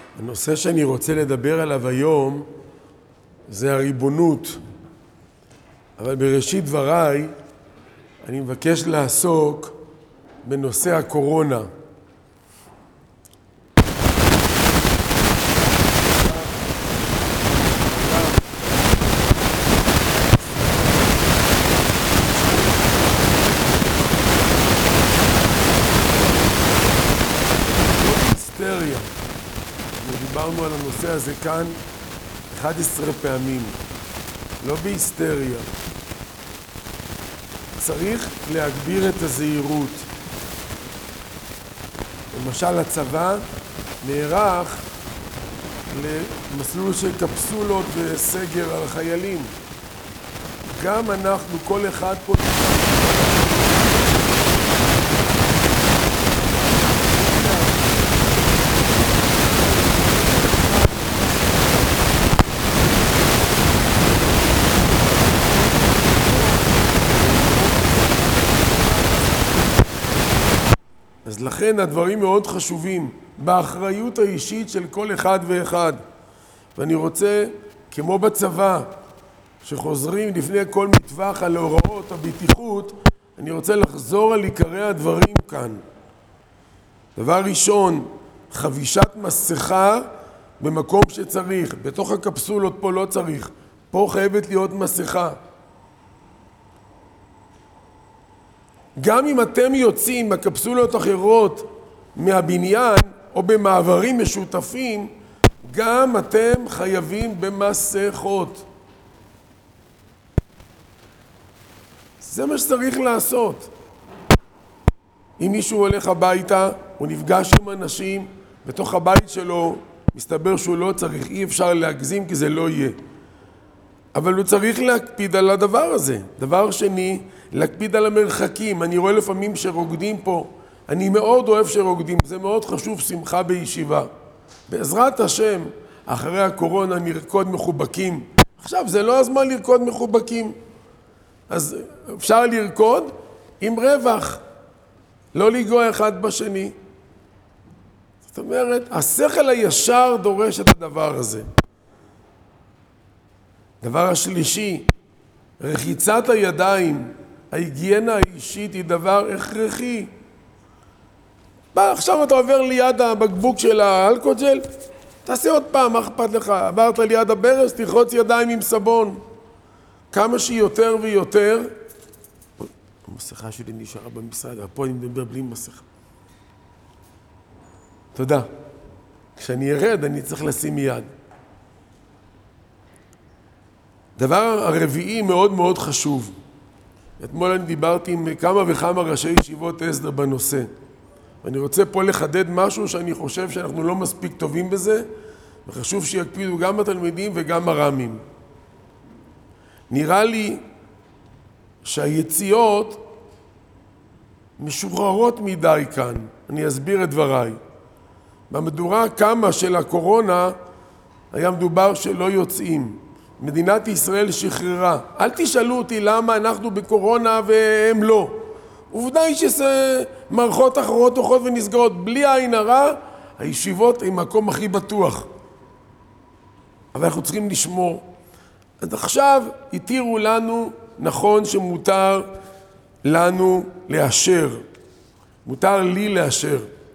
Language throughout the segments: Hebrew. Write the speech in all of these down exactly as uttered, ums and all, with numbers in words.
הנושא שאני רוצה לדבר עליו היום זה הריבונות. אבל בראשית דבריי אני מבקש לעסוק בנושא הקורונה. היסטריה. דיברנו על הנושא הזה כאן אחת עשרה פעמים. לא בהיסטריה. צריך להגביר את הזהירות. למשל הצבא נערך למסלול של קפסולות וסגר על החיילים. גם אנחנו, כל אחד פה... אז לכן הדברים מאוד חשובים, באחריות האישית של כל אחד ואחד. ואני רוצה, כמו בצבא, שחוזרים לפני כל מטווח על הוראות הבטיחות, אני רוצה לחזור על עיקרי הדברים כאן. דבר ראשון, חבישת מסכה במקום שצריך. בתוך הקפסולות פה לא צריך. פה חייבת להיות מסכה. גם אם אתם יוצאים בקפסולות אחרות מהבניין או במעברים משותפים, גם אתם חייבים במסכות. זה מה שצריך לעשות. אם מישהו הולך הביתה, הוא נפגש עם אנשים, בתוך הבית שלו מסתבר שהוא לא צריך, אי אפשר להגזים כי זה לא יהיה. אבל הוא צריך להקפיד על הדבר הזה. דבר שני, להקפיד על המרחקים. אני רואה לפעמים שרוקדים פה. אני מאוד אוהב שרוקדים. זה מאוד חשוב, שמחה בישיבה. בעזרת השם, אחרי הקורונה נרקוד מחובקים. עכשיו, זה לא הזמן לרקוד מחובקים. אז אפשר לרקוד עם רווח. לא לגוע אחד בשני. זאת אומרת, השכל הישר דורש את הדבר הזה. דבר השלישי, רחיצת הידיים, ההיגיינה האישית היא דבר הכרחי. בא, עכשיו אתה עובר ליד הבקבוק של האלכוג'ל, תעשה עוד פעם, מה אכפת לך? עברת ליד הברז, תרחוץ ידיים עם סבון. כמה שיותר ויותר, המסכה שלי נשארה במשרד, אבל פה אני מדבר בלי מסכה. תודה. כשאני ארד אני צריך לשים יד. דבר הרביעי מאוד מאוד חשוב. אתמול אני דיברתי עם כמה וכמה ראשי ישיבות הסדר בנושא. ואני רוצה פה לחדד משהו שאני חושב שאנחנו לא מספיק טובים בזה, וחשוב שיקפידו גם התלמידים וגם הרמים. נראה לי שהיציאות משוחררות מדי כאן. אני אסביר את דבריי. במדורה כמה של הקורונה היה מדובר שלא יוצאים. מדינת ישראל שחררה. אל תשאלו אותי למה אנחנו בקורונה והם לא. עובדה היא שמערכות אחרות הולכות ונסגרות. בלי עין הרע, הישיבות הם מקום הכי בטוח. אבל אנחנו צריכים לשמור. אז עכשיו התירו לנו, נכון שמותר לנו לאשר. מותר לי לאשר.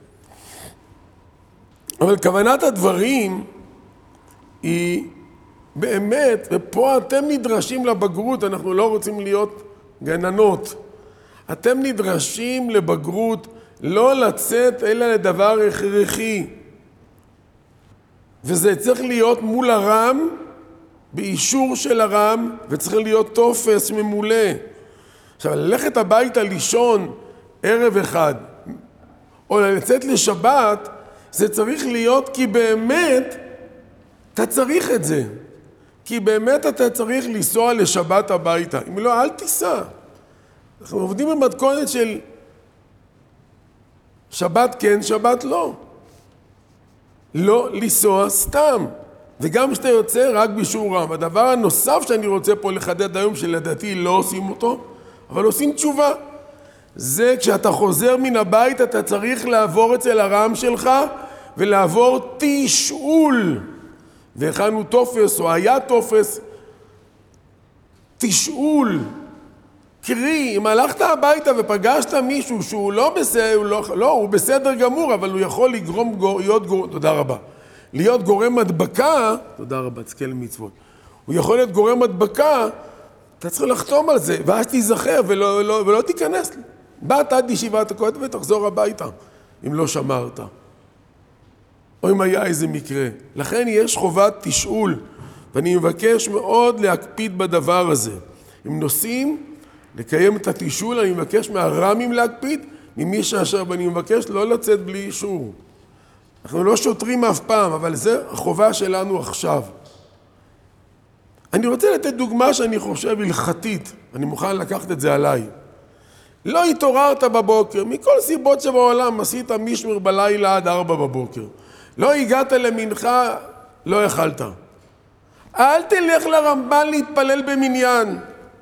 אבל כוונת הדברים היא באמת, ופה אתם נדרשים לבגרות, אנחנו לא רוצים להיות גננות. אתם נדרשים לבגרות, לא לצאת אלא לדבר הכרחי. וזה צריך להיות מול הרם, באישור של הרם, וצריך להיות טופס ממולא. עכשיו, ללכת הביתה לישון ערב אחד, או לצאת לשבת, זה צריך להיות כי באמת אתה צריך את זה. כי באמת אתה צריך לנסוע לשבת הביתה. אם לא, אל תיסע. אנחנו עובדים במתכונת של שבת כן, שבת לא. לא לנסוע סתם. וגם כשאתה יוצא רק באישור רם. הדבר הנוסף שאני רוצה פה לחדד היום, שלדעתי לא עושים אותו, אבל עושים תשובה. זה כשאתה חוזר מן הבית, אתה צריך לעבור אצל הרם שלך ולעבור תשאול. והכנו תופס, או היה תופס, תשאול. קרי, אם הלכת הביתה ופגשת מישהו שהוא לא בסדר, הוא, לא, לא, הוא בסדר גמור, אבל הוא יכול לגרום, להיות גורם, תודה רבה, להיות גורם הדבקה, תודה רבה, תזכה למצוות, הוא יכול להיות גורם הדבקה, אתה צריך לחתום על זה, ואז תיזכר ולא, ולא, ולא תיכנס. באת עד ישיבת הכותל ותחזור הביתה, אם לא שמרת. או אם היה איזה מקרה. לכן יש חובת תשאול, ואני מבקש מאוד להקפיד בדבר הזה. אם נוסעים, לקיים את התשאול, אני מבקש מהרמים להקפיד, ממי שאשר, ואני מבקש לא לצאת בלי אישור. אנחנו לא שוטרים אף פעם, אבל זה החובה שלנו עכשיו. אני רוצה לתת דוגמה שאני חושב הלכתית, אני מוכן לקחת את זה עליי. לא התעוררת בבוקר, מכל סיבות שבעולם, עשית משמר בלילה עד ארבע בבוקר. לא הגעת למנחה, לא יכלת. אל תלך לרמב"ן להתפלל במניין.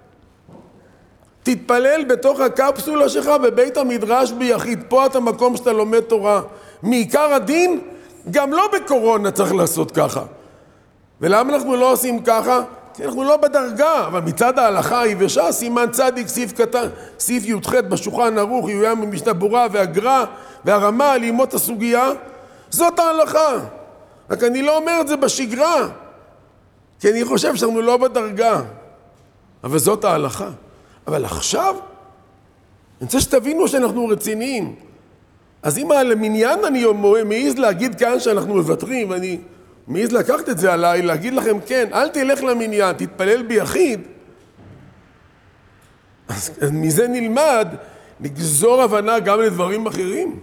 תתפלל בתוך הקפסולה שלך בבית המדרש ביחיד. פה אתה מקום שאתה לומד תורה. מעיקר הדין, גם לא בקורונה צריך לעשות ככה. ולמה אנחנו לא עושים ככה? כי אנחנו לא בדרגה, אבל מצד ההלכה היבשה, סימן צדיק, סעיף קטן, סעיף י"ח בשולחן ערוך, יוים במשנה ברורה והגר"א והרמה לימוד את הסוגיה, זאת ההלכה. רק אני לא אומר את זה בשגרה, כי אני חושב שאנחנו לא בדרגה, אבל זאת ההלכה. אבל עכשיו, אני רוצה שתבינו שאנחנו רציניים. אז אם על המניין אני מעיז להגיד כאן שאנחנו מוותרים, ואני מעיז לקחת את זה עליי, להגיד לכם כן, אל תלך למניין, תתפלל ביחיד. אז, אז מזה נלמד לגזור הבנה גם לדברים אחרים.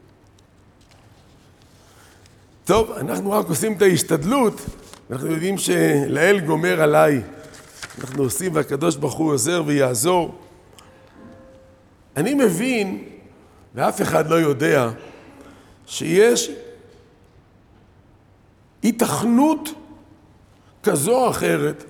טוב, אנחנו רק עושים את ההשתדלות, אנחנו יודעים שלאל גומר עליי. אנחנו עושים והקדוש ברוך הוא עוזר ויעזור. אני מבין, ואף אחד לא יודע, שיש התכנות כזו או אחרת,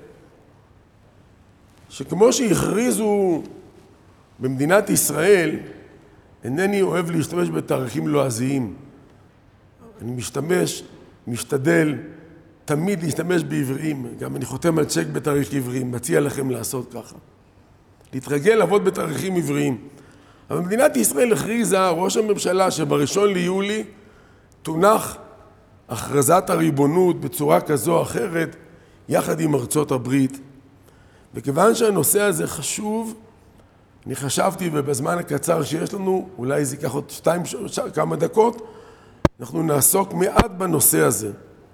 שכמו שהכריזו במדינת ישראל, אינני אוהב להשתמש בתאריכים לועזיים. אני משתמש, משתדל, תמיד להשתמש בעבריים. גם אני חותם על צ'ק בתאריך עבריים, מציע לכם לעשות ככה. להתרגל לעבוד בתאריכים עבריים. אבל מדינת ישראל הכריזה, ראש הממשלה, שבראשון ליולי תונח הכרזת הריבונות בצורה כזו או אחרת, יחד עם ארצות הברית. וכיוון שהנושא הזה חשוב, אני חשבתי, ובזמן הקצר שיש לנו, אולי זה ייקח עוד שתיים, ש... כמה דקות, אנחנו נעסוק מעט בנושא הזה.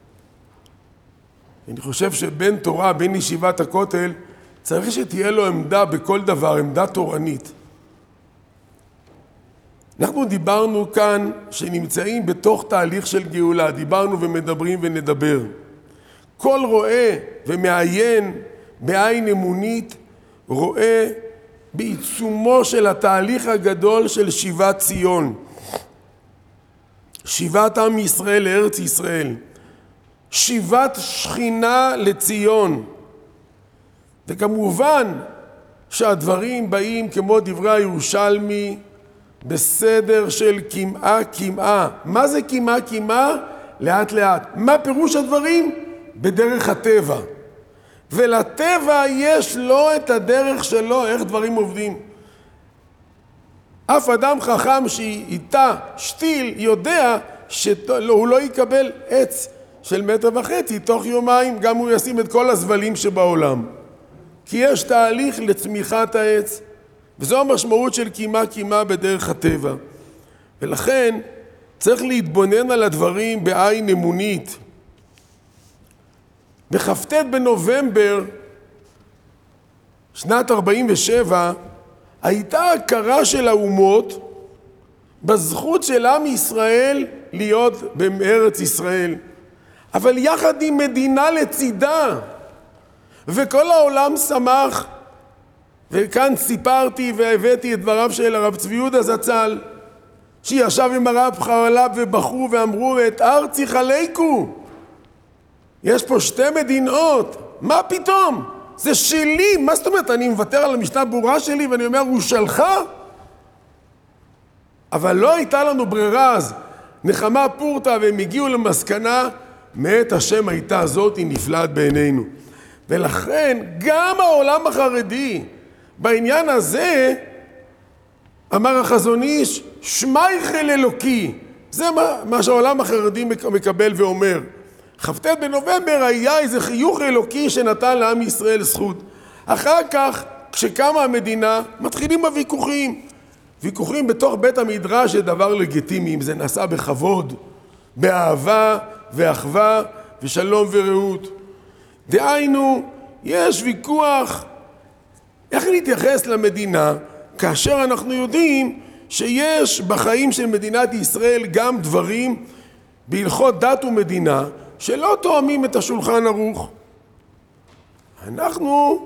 אני חושב שבין תורה, בין ישיבת הכותל, צריך שתהיה לו עמדה בכל דבר, עמדה תורנית. אנחנו דיברנו כאן שנמצאים בתוך תהליך של גאולה, דיברנו ומדברים ונדבר. כל רואה ומעיין בעין אמונית, רואה בעיצומו של התהליך הגדול של שיבת ציון. שיבת עם ישראל לארץ ישראל. שיבת שכינה לציון. וכמובן שהדברים באים כמו דברי הירושלמי, בסדר של כמעה כמעה. מה זה כמעה כמעה? לאט לאט. מה פירוש הדברים? בדרך הטבע. ולטבע יש לו את הדרך שלו, איך דברים עובדים. אף אדם חכם שאיתה שתיל יודע שהוא לא יקבל עץ של מטר וחצי תוך יומיים, גם הוא ישים את כל הזבלים שבעולם. כי יש תהליך לצמיחת העץ, וזו המשמעות של קימה קימה בדרך הטבע. ולכן צריך להתבונן על הדברים בעין אמונית. בכ"ט בנובמבר שנת ארבעים ושבע הייתה הכרה של האומות בזכות של עם ישראל להיות בארץ ישראל, אבל יחד עם מדינה לצידה, וכל העולם שמח. וכאן סיפרתי והבאתי את דבריו של הרב צבי יהודה זצ"ל, שישב עם הרב חרל"פ ובחרו ואמרו את ארצי חלקו, יש פה שתי מדינות, מה פתאום? זה שלי, מה זאת אומרת? אני מוותר על המשנה ברורה שלי ואני אומר, הוא שלך? אבל לא הייתה לנו ברירה אז. נחמה פורתא, והם הגיעו למסקנה, מאת השם הייתה הזאת, היא נפלאת בעינינו. ולכן גם העולם החרדי בעניין הזה, אמר החזון איש, שמייכל אלוקי. זה מה, מה שהעולם החרדי מקבל ואומר. כ"ט בנובמבר היה איזה חיוך אלוקי שנתן לעם ישראל זכות. אחר כך, כשקמה המדינה, מתחילים הוויכוחים. ויכוחים בתוך בית המדרש זה דבר לגיטימי, אם זה נעשה בכבוד, באהבה ואחווה ושלום ורעות. דהיינו, יש ויכוח איך להתייחס למדינה, כאשר אנחנו יודעים שיש בחיים של מדינת ישראל גם דברים בהלכות דת ומדינה שלא תואמים את השולחן ערוך. אנחנו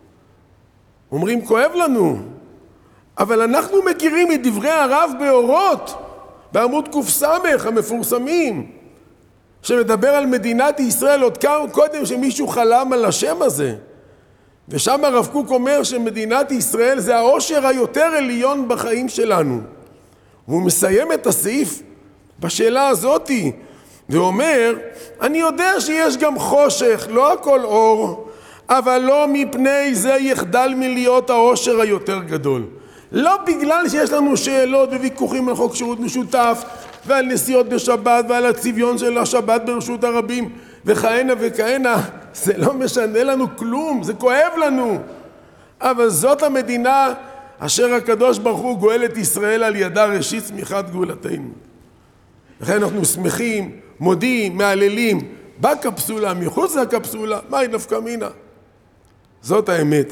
אומרים כואב לנו, אבל אנחנו מכירים את דברי הרב באורות בעמוד קס"ח המפורסמים, שמדבר על מדינת ישראל עוד קודם שמישהו חלם על השם הזה. ושם הרב קוק אומר שמדינת ישראל זה העושר היותר עליון בחיים שלנו. והוא מסיים את הסעיף בשאלה הזאת ואומר, אני יודע שיש גם חושך, לא הכל אור, אבל לא מפני זה יחדל מלהיות העושר היותר גדול. לא בגלל שיש לנו שאלות וויכוחים על חוק שירות משותף ועל נסיעות בשבת ועל הצביון של השבת ברשות הרבים וכהנה וכהנה, זה לא משנה לנו כלום, זה כואב לנו. אבל זאת המדינה אשר הקדוש ברוך הוא גואל את ישראל על ידה ראשית צמיחת גאולתנו. לכן אנחנו שמחים, מודים, מהללים, בקפסולה, מחוץ לקפסולה, מהי נפקא מינה? זאת האמת.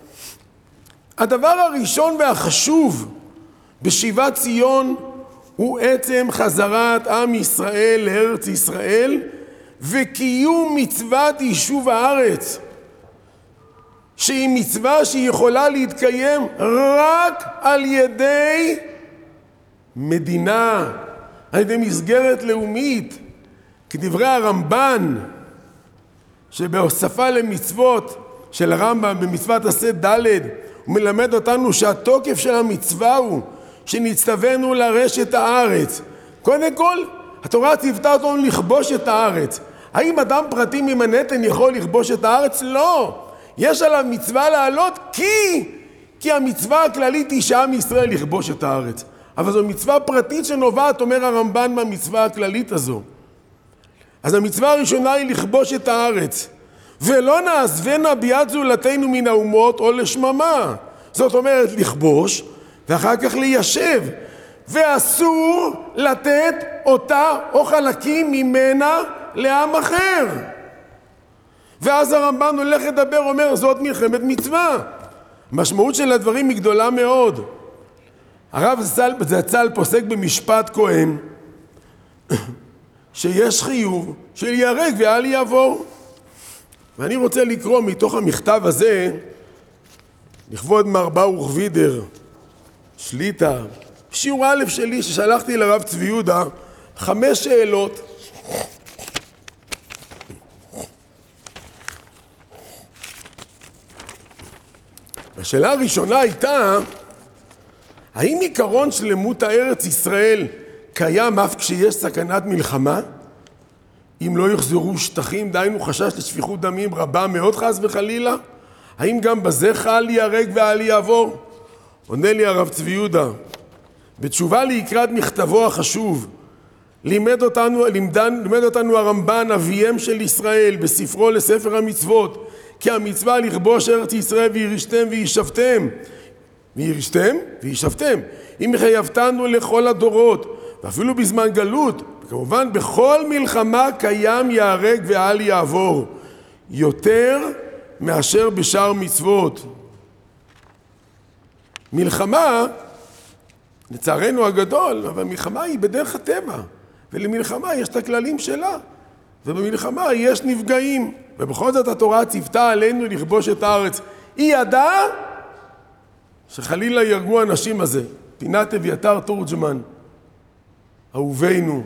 הדבר הראשון והחשוב בשיבת ציון הוא עצם חזרת עם ישראל לארץ ישראל וקיום מצוות יישוב הארץ, שהיא מצווה שהיא יכולה להתקיים רק על ידי מדינה, על ידי מסגרת לאומית, כדברי הרמב"ן שבהוספה למצוות של הרמב"ם במצוות עשה ד' הוא מלמד אותנו שהתוקף של המצווה הוא שנצטווינו לרשת הארץ. קודם כל, התורה ציוותה אותנו לכבוש את הארץ. האם אדם פרטי ממנהטן יכול לכבוש את הארץ? לא. יש עליו מצווה לעלות כי, כי המצווה הכללית היא שעם ישראל לכבוש את הארץ. אבל זו מצווה פרטית שנובעת, אומר הרמב"ן, מהמצווה הכללית הזו. אז המצווה הראשונה היא לכבוש את הארץ. ולא נעזבנה ביד זולתנו מן האומות או לשממה. זאת אומרת לכבוש ואחר כך ליישב. ואסור לתת אותה או חלקים ממנה לעם אחר. ואז הרמב"ן הולך לדבר, אומר, זאת מלחמת מצווה. המשמעות של הדברים היא גדולה מאוד. הרב זצ"ל פוסק במשפט כהן, שיש חיוב של ייהרג ואל יעבור. ואני רוצה לקרוא מתוך המכתב הזה, לכבוד מר ברוך וידר, שליטה, שיעור א' שלי ששלחתי לרב צבי יהודה, חמש שאלות. השאלה הראשונה הייתה, האם עיקרון שלמות הארץ ישראל קיים אף כשיש סכנת מלחמה? אם לא יחזרו שטחים, דהיינו חשש לשפיכות דמים רבה מאוד חס וחלילה? האם גם בזה חל ייהרג ואל יעבור? עונה לי הרב צבי יהודה, בתשובה לקראת מכתבו החשוב, לימד אותנו, לימדן, לימד אותנו הרמב"ן, אביהם של ישראל, בספרו לספר המצוות, כי המצווה לכבוש ארץ ישראל וירשתם וישבתם. וירשתם וישבתם. אם חייבתנו לכל הדורות, ואפילו בזמן גלות, וכמובן בכל מלחמה קיים ייהרג ואל יעבור, יותר מאשר בשאר מצוות. מלחמה, לצערנו הגדול, אבל מלחמה היא בדרך הטבע, ולמלחמה יש את הכללים שלה, ובמלחמה יש נפגעים, ובכל זאת התורה ציוותה עלינו לכבוש את הארץ. היא ידעה שחלילה ירגו אנשים הזה. פינת אביתר תורג'מן, אהובינו,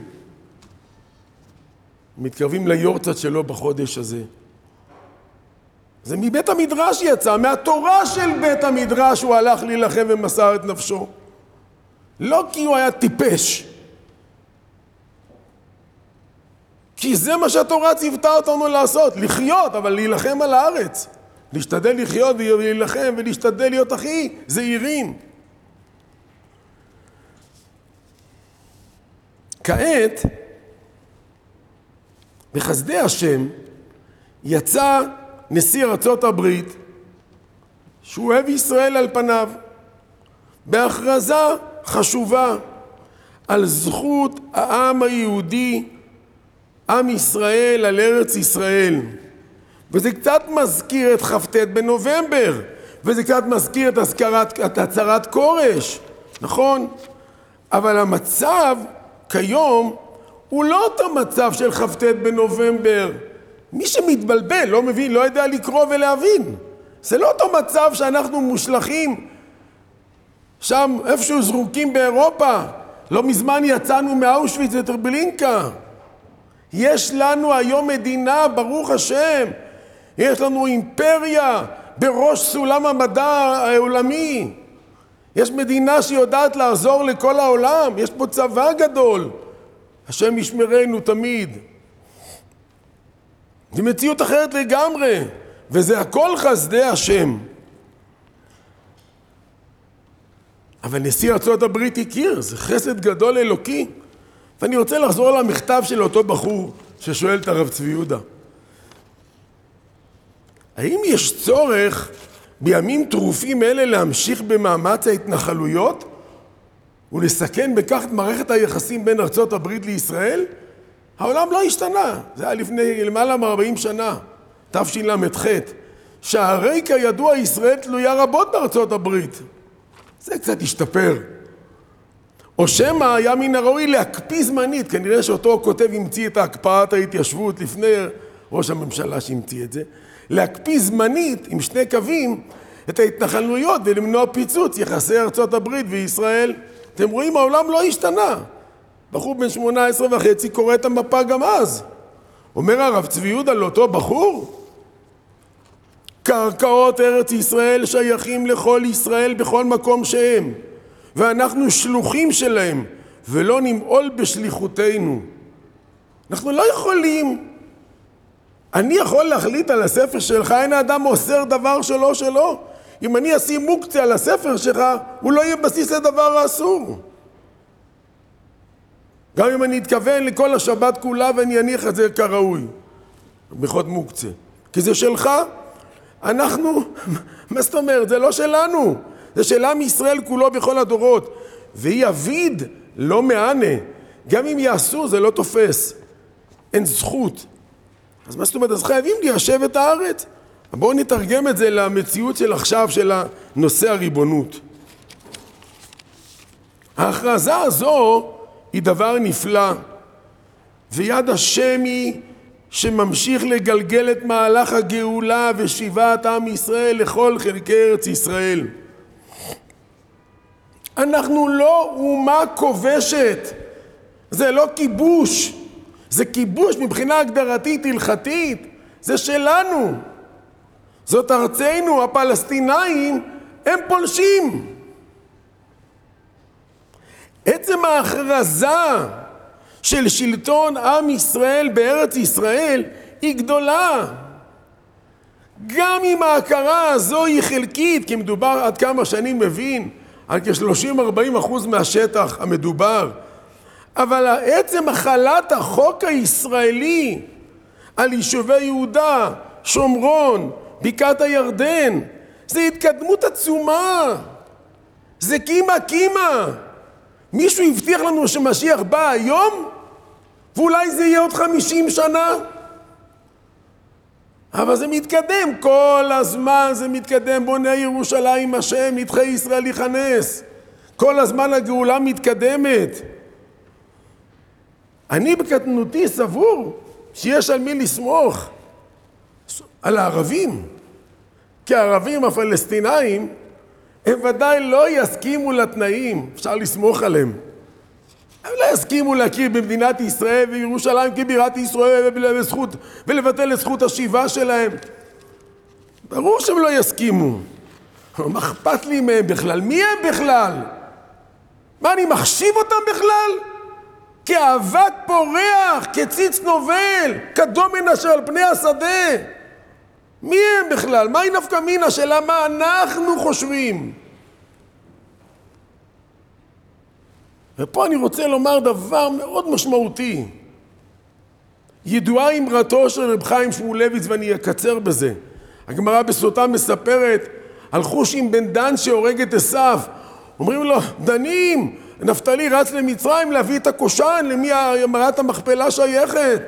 מתקרבים ליורצת שלו בחודש הזה. זה מבית המדרש יצא, מהתורה של בית המדרש הוא הלך להילחם ומסר את נפשו. לא כי הוא היה טיפש, כי זה מה שהתורה ציוותה אותנו לעשות, לחיות, אבל להילחם על הארץ. להשתדל לחיות ולהילחם ולהשתדל להיות הכי זהירים. כעת, בחסדי השם, יצא נשיא ארצות הברית, שהוא אוהב ישראל על פניו, בהכרזה חשובה על זכות העם היהודי, עם ישראל על ארץ ישראל. וזה קצת מזכיר את כ"ט בנובמבר, וזה קצת מזכיר את הזכרת, את הצהרת כורש, נכון? אבל המצב כיום הוא לא אותו מצב של כ"ט בנובמבר. מי שמתבלבל, לא מבין, לא יודע לקרוא ולהבין. זה לא אותו מצב שאנחנו מושלכים שם איפשהו זרוקים באירופה. לא מזמן יצאנו מאושוויץ וטרבלינקה. יש לנו היום מדינה, ברוך השם. יש לנו אימפריה בראש סולם המדע העולמי. יש מדינה שיודעת לעזור לכל העולם. יש פה צבא גדול. השם ישמרנו תמיד. זו מציאות אחרת לגמרי. וזה הכל חסדי השם. אבל נשיא ארצות הברית הכיר, זה חסד גדול אלוקי. ואני רוצה לחזור למכתב של אותו בחור ששואל את הרב צבי יהודה. האם יש צורך בימים טרופים אלה להמשיך במאמץ ההתנחלויות ולסכן בכך את מערכת היחסים בין ארצות הברית לישראל? העולם לא השתנה, זה היה לפני למעלה מ-ארבעים שנה, תשל"ח, שהרי כידוע ישראל תלויה רבות בארצות הברית. זה קצת השתפר. או שמא היה מן הראוי להקפיא זמנית, כנראה שאותו כותב המציא את הקפאת ההתיישבות לפני ראש הממשלה שהמציא את זה, להקפיא זמנית עם שני קווים את ההתנחלויות ולמנוע פיצוץ יחסי ארצות הברית וישראל. אתם רואים, העולם לא השתנה. בחור בן שמונה עשרה וחצי קורא את המפה גם אז. אומר הרב צבי יהודה לאותו בחור, קרקעות ארץ ישראל שייכים לכל ישראל בכל מקום שהם, ואנחנו שלוחים שלהם, ולא נמעול בשליחותנו. אנחנו לא יכולים. אני יכול להחליט על הספר שלך, אין האדם אוסר דבר שלו שלו. אם אני אשים מוקצה על הספר שלך, הוא לא יהיה בסיס לדבר האסור. גם אם אני אתכוון לכל השבת כולה ואני אניח את זה כראוי. בכל מוקצה. כי זה שלך. אנחנו, מה זאת אומרת? זה לא שלנו. זה של עם ישראל כולו בכל הדורות. והיא אביד לא מענה. גם אם יעשו זה לא תופס. אין זכות. אז מה זאת אומרת? אז חייבים ליישב את הארץ. בואו נתרגם את זה למציאות של עכשיו של נושא הריבונות. ההכרזה הזו היא דבר נפלא. ויד השם היא שממשיך לגלגל את מהלך הגאולה ושיבת עם ישראל לכל חלקי ארץ ישראל. אנחנו לא אומה כובשת. זה לא כיבוש. זה כיבוש מבחינה הגדרתית הלכתית. זה שלנו. זאת ארצנו. הפלסטינאים הם פולשים. עצם ההכרזה של שלטון עם ישראל בארץ ישראל היא גדולה. גם אם ההכרה הזו היא חלקית, כי מדובר עד כמה שאני מבין על כ-שלושים עד ארבעים אחוז מהשטח המדובר, אבל עצם החלת החוק הישראלי על יישובי יהודה, שומרון, בקעת הירדן, זה התקדמות עצומה. זה קימה קימה. מישהו הבטיח לנו שמשיח בא היום, ואולי זה יהיה עוד חמישים שנה. אבל זה מתקדם, כל הזמן זה מתקדם. בונה ירושלים השם, נדחי ישראל יכנס. כל הזמן הגאולה מתקדמת. אני בקטנותי סבור שיש על מי לסמוך. על הערבים. כי הערבים הפלסטינאים הם ודאי לא יסכימו לתנאים, אפשר לסמוך עליהם. הם לא יסכימו להכיר במדינת ישראל וירושלים כבירת ישראל ולזכות, ולבטל את זכות השיבה שלהם. ברור שהם לא יסכימו. מה אכפת לי מהם בכלל? מי הם בכלל? מה, אני מחשיב אותם בכלל? כאבק פורח, כציץ נובל, כדומן אשר על פני השדה. מי הם בכלל? מהי נפקא מינה? שאלה מה אנחנו חושבים? ופה אני רוצה לומר דבר מאוד משמעותי. ידועה אמרתו של רב חיים שמואלביץ, ואני אקצר בזה. הגמרא בסוטה מספרת על חושין בן דן שהורג את עשיו. אומרים לו, דנים, נפתלי רץ למצרים להביא את הקושן, למי מערת המכפלה שייכת?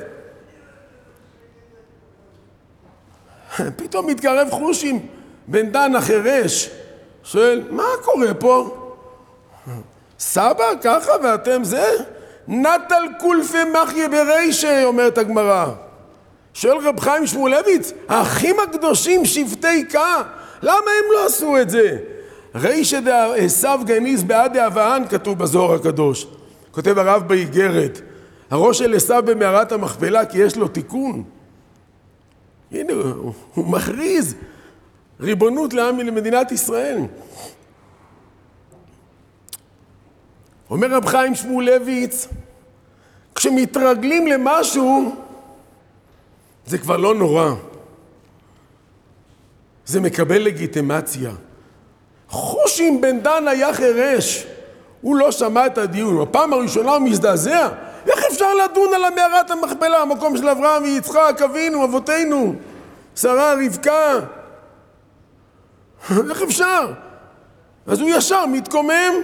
פתאום מתקרב חושין בן דן החירש, שואל, מה קורה פה? סבא, ככה ואתם זה? נטל קולפי מחיה ברישה, אומרת הגמרא. שואל רב חיים שמואלביץ, האחים הקדושים שבטי קה, למה הם לא עשו את זה? רישה עשיו גניז בעד אבהן, כתוב בזוהר הקדוש. כותב הרב באיגרת, הראש של עשיו במערת המכפלה כי יש לו תיקון. הנה, הוא, הוא מכריז ריבונות לעם למדינת ישראל. אומר רב חיים שמואלביץ, כשמתרגלים למשהו, זה כבר לא נורא. זה מקבל לגיטימציה. חושין בן דן היה חירש, הוא לא שמע את הדיון. בפעם הראשונה הוא מזדעזע. איך אפשר לדון על המערת המכפלה, המקום של אברהם ויצחק, אבינו, אבותינו, שרה, רבקה? איך אפשר? אז הוא ישר מתקומם.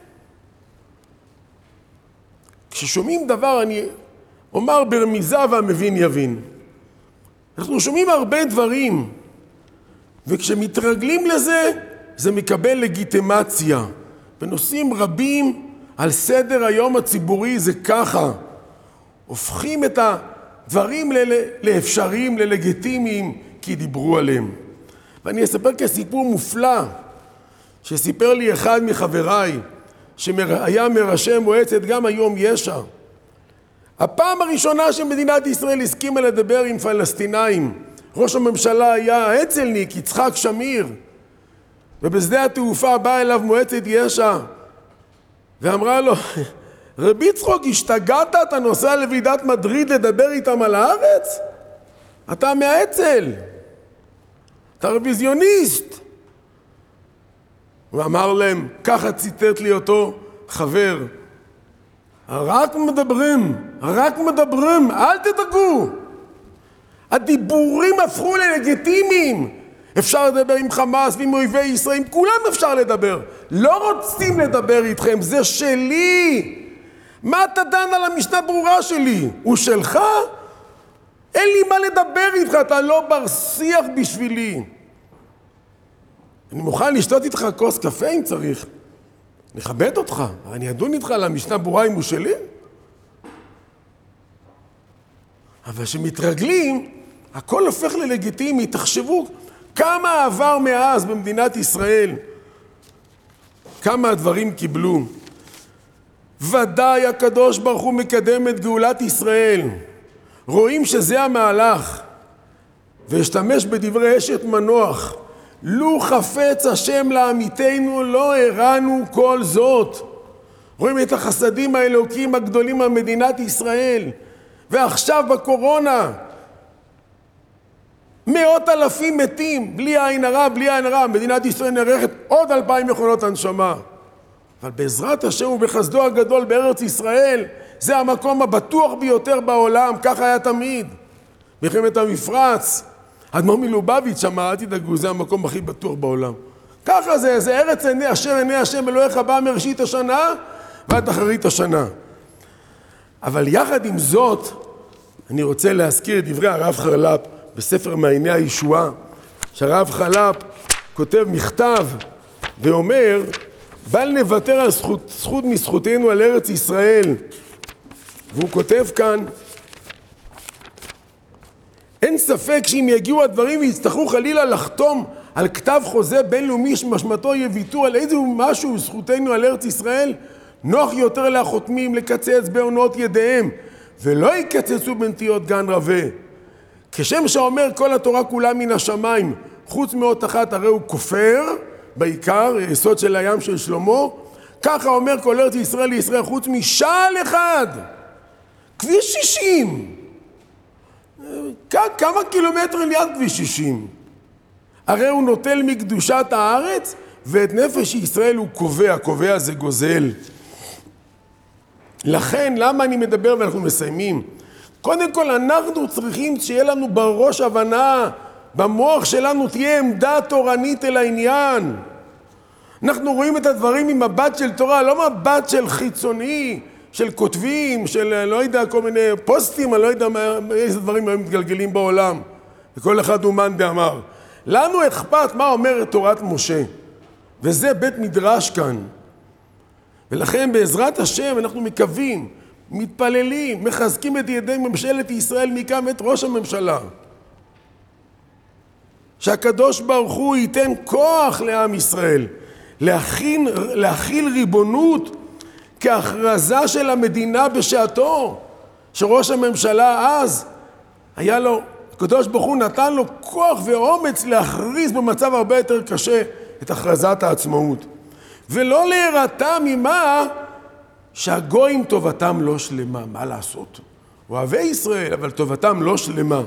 כששומעים דבר, אני אומר ברמיזה והמבין יבין. אנחנו שומעים הרבה דברים, וכשמתרגלים לזה, זה מקבל לגיטימציה. בנושאים רבים על סדר היום הציבורי זה ככה. הופכים את הדברים לאפשריים, ללגיטימיים, כי דיברו עליהם. ואני אספר כסיפור מופלא, שסיפר לי אחד מחבריי, שהיה מראשי מועצת, גם היום ישע. הפעם הראשונה שמדינת ישראל הסכימה לדבר עם פלסטינאים, ראש הממשלה היה אצלניק, יצחק שמיר, ובשדה התעופה באה אליו מועצת ישע, ואמרה לו, רבי יצחק, השתגעת? אתה נוסע לוועידת מדריד לדבר איתם על הארץ? אתה מהאצ"ל, אתה רוויזיוניסט. הוא אמר להם, ככה ציטט לי אותו חבר, רק מדברים, רק מדברים, אל תדאגו. הדיבורים הפכו ללגיטימיים. אפשר לדבר עם חמאס ועם אויבי ישראל, עם כולם אפשר לדבר. לא רוצים לדבר איתכם, זה שלי. מה אתה דן על המשנה ברורה שלי? הוא שלך? אין לי מה לדבר איתך, אתה לא בר שיח בשבילי. אני מוכן לשתות איתך כוס קפה אם צריך. נכבד אותך, אני אדון איתך על המשנה ברורה אם הוא שלי. אבל שמתרגלים, הכל הופך ללגיטימי. תחשבו כמה עבר מאז במדינת ישראל, כמה הדברים קיבלו. ודאי הקדוש ברוך הוא מקדם את גאולת ישראל. רואים שזה המהלך. והשתמש בדברי אשת מנוח. לו חפץ השם לעמיתנו לא הראנו כל זאת. רואים את החסדים האלוקים הגדולים על מדינת ישראל. ועכשיו בקורונה, מאות אלפים מתים, בלי עין הרע, בלי עין הרע. מדינת ישראל נערכת עוד אלפיים מכונות הנשמה. אבל בעזרת השם ובחסדו הגדול בארץ ישראל, זה המקום הבטוח ביותר בעולם, ככה היה תמיד. מלחמת המפרץ, אדמו"ר מלובביץ' אמר, אל תדאגו, זה המקום הכי בטוח בעולם. ככה זה, זה ארץ עיני, אשר עיני השם אלוהיך בא מראשית השנה ועד אחרית השנה. אבל יחד עם זאת, אני רוצה להזכיר את דברי הרב חרל"פ בספר מעייני הישועה, שהרב חרל"פ כותב מכתב ואומר, בל נוותר על זכות, זכות מזכותנו על ארץ ישראל. והוא כותב כאן, אין ספק שאם יגיעו הדברים ויצטרכו חלילה לחתום על כתב חוזה בינלאומי שמשמעתו יהיה ויתור על איזה משהו זכותנו על ארץ ישראל, נוח יותר לחותמים לקצץ בעונות ידיהם, ולא יקצצו בנטיות גן רווה. כשם שאומר כל התורה כולה מן השמיים, חוץ מאות אחת הרי הוא כופר, בעיקר, יסוד של הים של שלמה, ככה אומר כל ארץ ישראל לישראל, חוץ משעל אחד, כביש שישים. כמה קילומטרים ליד כביש שישים? הרי הוא נוטל מקדושת הארץ, ואת נפש ישראל הוא קובע, קובע זה גוזל. לכן, למה אני מדבר ואנחנו מסיימים? קודם כל, אנחנו צריכים שיהיה לנו בראש הבנה, במוח שלנו תהיה עמדה תורנית אל העניין. אנחנו רואים את הדברים ממבט של תורה, לא מבט של חיצוני, של כותבים, של לא יודע, כל מיני פוסטים, אני לא יודע מה, איזה דברים הם מתגלגלים בעולם. וכל אחד הוא מאן דאמר. לנו אכפת מה אומרת תורת משה. וזה בית מדרש כאן. ולכן בעזרת השם אנחנו מקווים, מתפללים, מחזקים את ידי ממשלת ישראל מכאן את ראש הממשלה. שהקדוש ברוך הוא ייתן כוח לעם ישראל, להכין, להכיל ריבונות כהכרזה של המדינה בשעתו, שראש הממשלה אז היה לו, הקדוש ברוך הוא נתן לו כוח ואומץ להכריז במצב הרבה יותר קשה את הכרזת העצמאות. ולא להירתע ממה שהגויים טובתם לא שלמה. מה לעשות? אוהבי ישראל, אבל טובתם לא שלמה.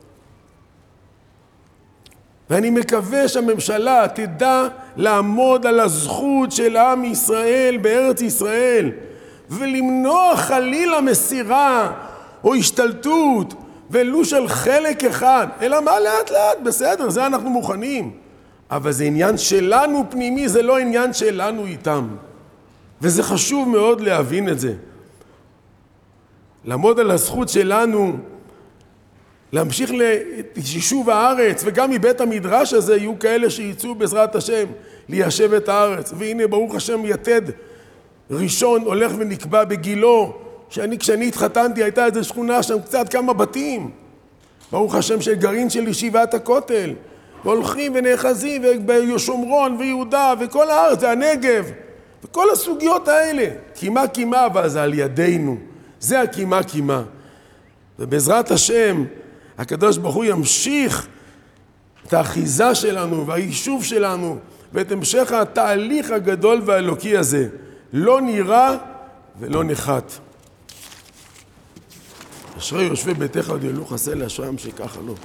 ואני מקווה שהממשלה תדע לעמוד על הזכות של עם ישראל בארץ ישראל, ולמנוע חלילה מסירה או השתלטות, ולו של חלק אחד, אלא מה לאט לאט, בסדר, זה אנחנו מוכנים. אבל זה עניין שלנו פנימי, זה לא עניין שלנו איתם. וזה חשוב מאוד להבין את זה. לעמוד על הזכות שלנו, להמשיך ליישוב הארץ, וגם מבית המדרש הזה יהיו כאלה שיצאו בעזרת השם ליישב את הארץ. והנה ברוך השם יתד ראשון הולך ונקבע בגילו, שאני כשאני התחתנתי הייתה איזו שכונה שם קצת כמה בתים. ברוך השם של גרעין של ישיבת הכותל. והולכים ונאחזים ובשומרון ויהודה וכל הארץ, זה הנגב. וכל הסוגיות האלה. קימה קימה, אבל זה על ידינו. זה הקימה קימה. ובעזרת השם, הקדוש ברוך הוא ימשיך את האחיזה שלנו והיישוב שלנו ואת המשך התהליך הגדול והאלוקי הזה. לא נראה ולא נחת. אשרי יושבי ביתך עוד ילוך עשה לאשרם שככה לא.